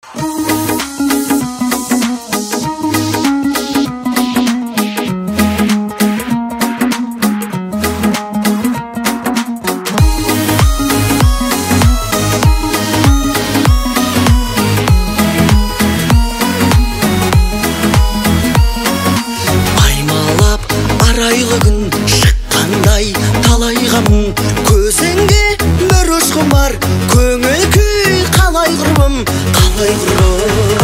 Арайлығын шыққандай талайға мұң, көзіңде бір ұшқын бар, көңіл күй қалай құрбым, қалай құрбым.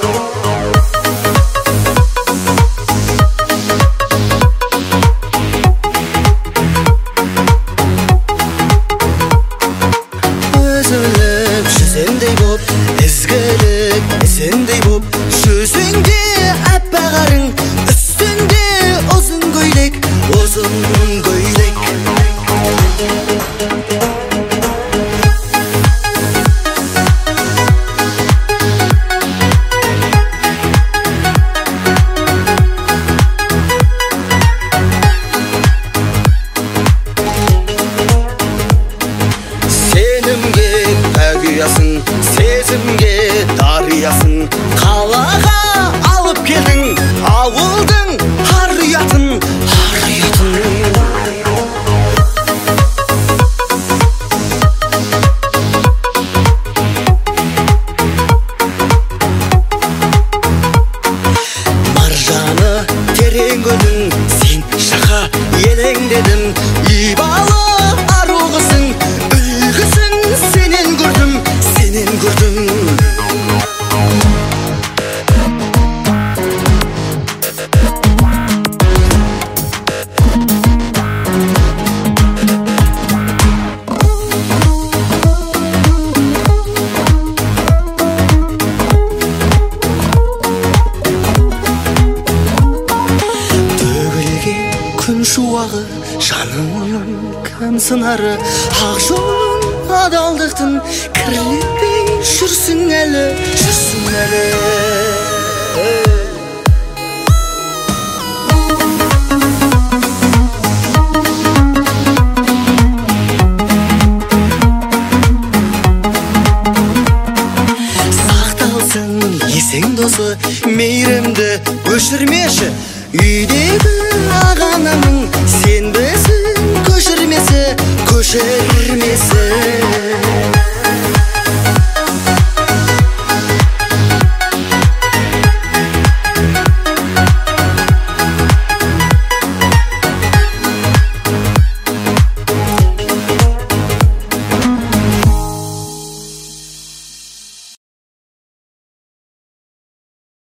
Өзіліп жүзендей боп, ізгілік ізіндей боп, жүзіңде әппағарың, үстінде uzun көйлек. Сенімге тәгиясың, сезімге дариясың, қалаға алып келдің ауылдың ар-ұятын. Маржаны терең көлдің, сен шақа елеңдедің, ибалы ару қызың, үлгісің, сенен көрдім, сенен көрдім. Күн шуағы жаның кәм сынары, ақ жолын адалдықтың кірлетпей жүрсің әлі, жүрсің әлі. Сақталсын есің досы, мейірімді өшірмеші, үйдегі ағанамың, сен бісің көшірмесі, көшірмесі.